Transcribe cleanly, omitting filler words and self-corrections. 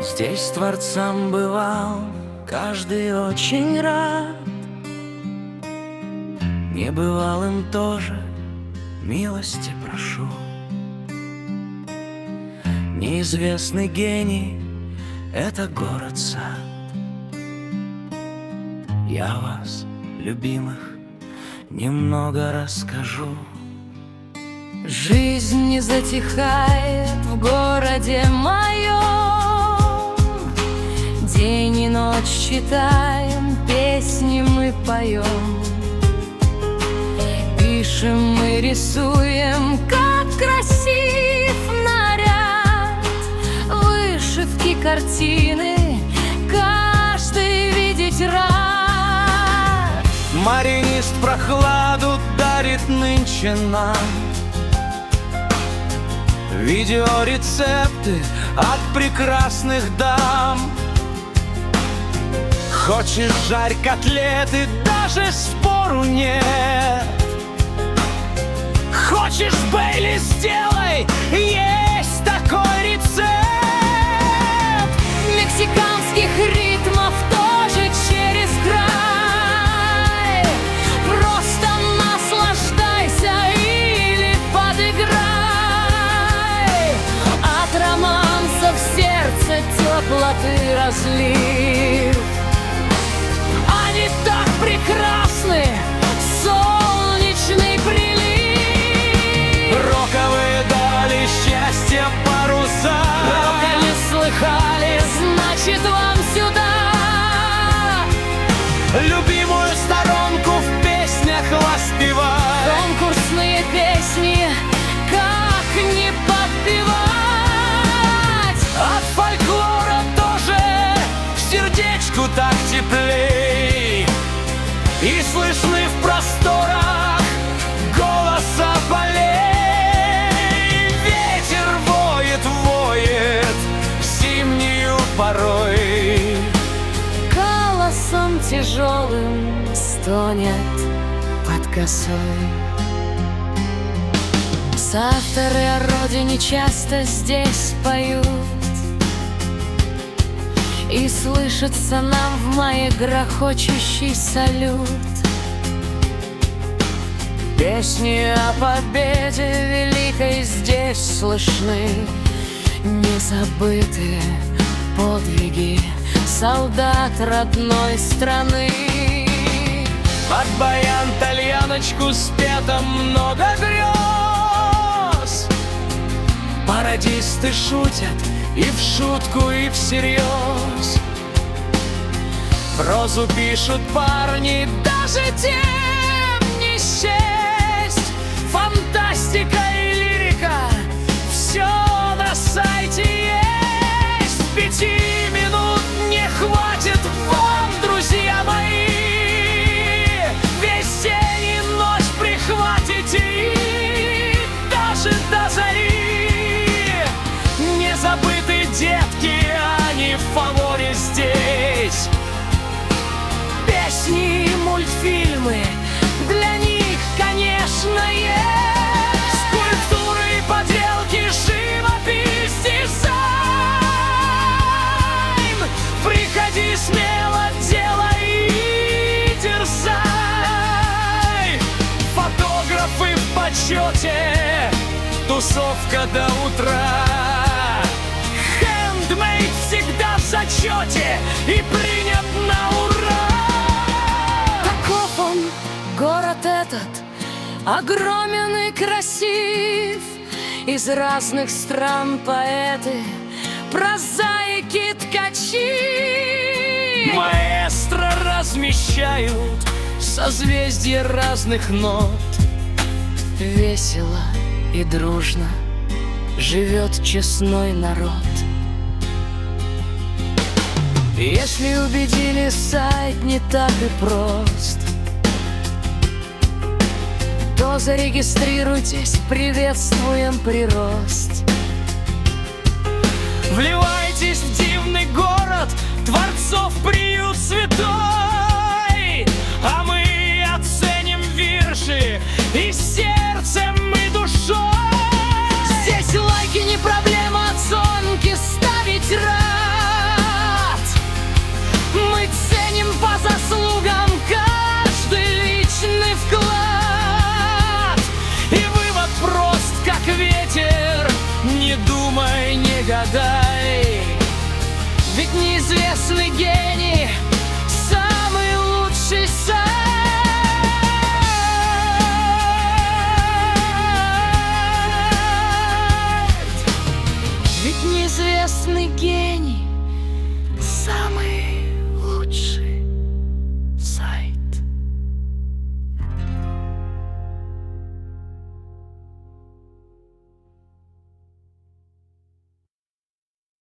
Здесь творцам бывал каждый очень рад, небывалым тоже милости прошу. Неизвестный гений — это город-сад. Я вас, любимых, немного расскажу. Жизнь не затихает в городе моем. День и ночь читаем, песни мы поем. Пишем мы, рисуем, как красив наряд. Вышивки, картины каждый видеть рад. Маринист прохладу дарит нынче нам. Видеорецепты от прекрасных дам. Хочешь, жарь котлеты, даже спору нет. Хочешь, Бейли, сделай, есть такой рецепт. Мексиканских ритмов тоже через край. Просто наслаждайся или подыграй. От романса в сердце теплоты разлив. Они так прекрасны, солнечный прилив. Роковые дали счастья паруса. Рока не слыхали, значит вам сюда. Любимую сторонку в песнях воспевай. Конкурсные песни, как не подпевать. От фольклора тоже сердечку так теплей. И слышны в просторах голоса полей. Ветер воет, воет зимнюю порой. Голосом тяжелым стонет под косой. Соавторы о родине часто здесь поют. И слышится нам в мае грохочущий салют. Песни о победе великой здесь слышны. Незабытые подвиги солдат родной страны. Под баян тальяночку спето много грез. Пародисты шутят и в шутку, и всерьез. Прозу пишут парни, даже тем не счесть. Фантастика и лирика, все на сайте есть. 5 минут не хватит вам, друзья мои. Весь день и ночь прихватите и даже до зари. Не забыты детки, они в фаворе здесь. Песни и мультфильмы для них, конечно, есть. Скульптуры и поделки, живопись, дизайн. Приходи смело, делай и дерзай. Фотографы в почете, тусовка до утра. Хендмейд всегда в зачете и принят на ура. Таков он, город этот, огромен и красив. Из разных стран поэты, прозаики, ткачи. Маэстро размещают созвездия разных нот. Весело и дружно живет честной народ. Если убедили, сайт не так и прост, то зарегистрируйтесь, приветствуем прирост. Вливайтесь в дивный город, творцов приют святой. А мы оценим вирши и сердцем, и душой. Здесь лайки не проблема, оценки ставить рад. известный гений.